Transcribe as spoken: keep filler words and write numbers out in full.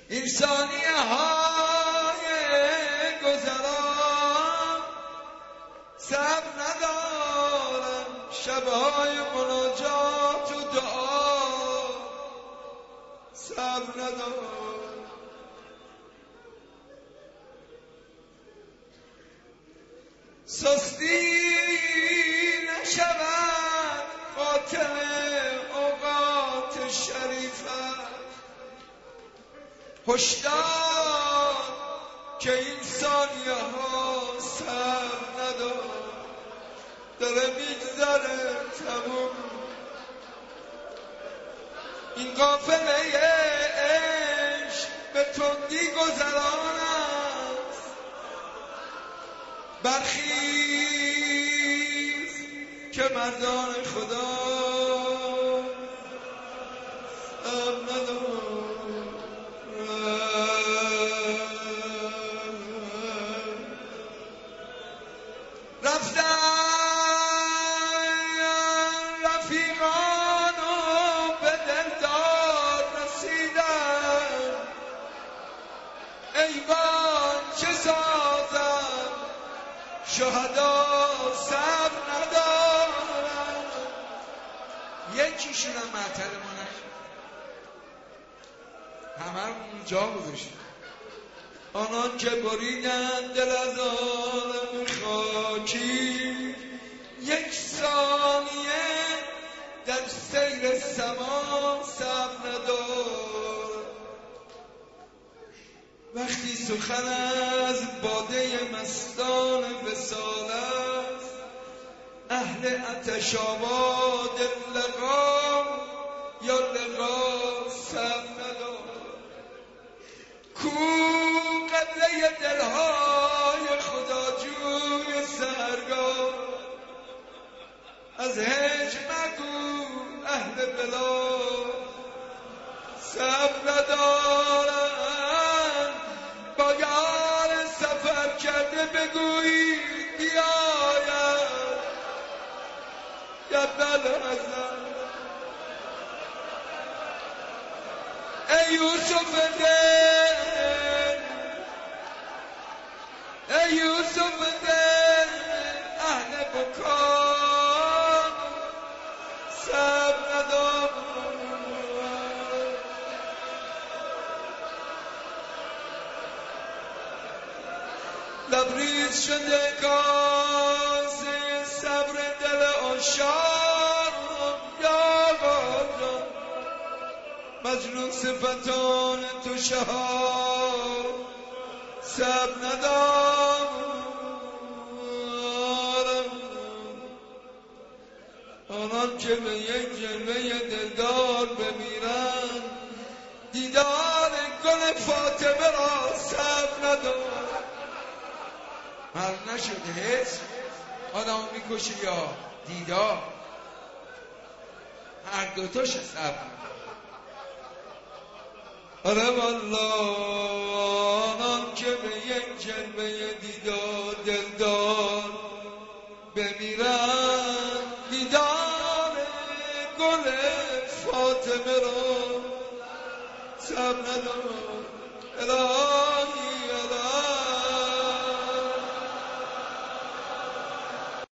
این ثانیه های گذران صبر ندارم، شبهای مناجات و دعا صبر ندارم. سستی نشود خاتمه اوقات شریفت، هشدار که این ثانیه ها صبر ندارد، داره میگذره تموم. این قافله عشق به تندی گذران است، برخیز که مردان خدا صبر ندارد. رفتن رفیقان و به دلدار رسیدن، ایوان چه سازم شهدا صبر ندارن. یکیشون هم معطل ما نشد، همه رو اونجا گذاشتن. آنان که بریدن دل از عالم خاکی، یک ثانیه در سیر سما صبر ندار. وقتی سخن از باده مستان وصال است، اهل آتش آباد لقا یا لقا صبر ندار. کو قبله دلهای خداجوی سرگاه، از هجر مگو اهل بلا صبر ندارن. با یار سفر کرده بگویی بیاید یا بلازم. ای یوسف دل، ای یوسف دل اهل بکان صبر ندار. لبریز شده کاسه صبر دل عاشق، یا غافل مجنون صفتان تو شهاب صبر ندارم. آنان که به یک جلوه دلدار بمیرن، دیدار گل فاطمه را صبر ندارم. حل نشده حس آدمو میکشه یا دیدار، هر دوتاش صبر. آره والا آنان که به یک جلوه دیدار دلدار بمیرن، دیدار گل فاطمه را صبر ندارم.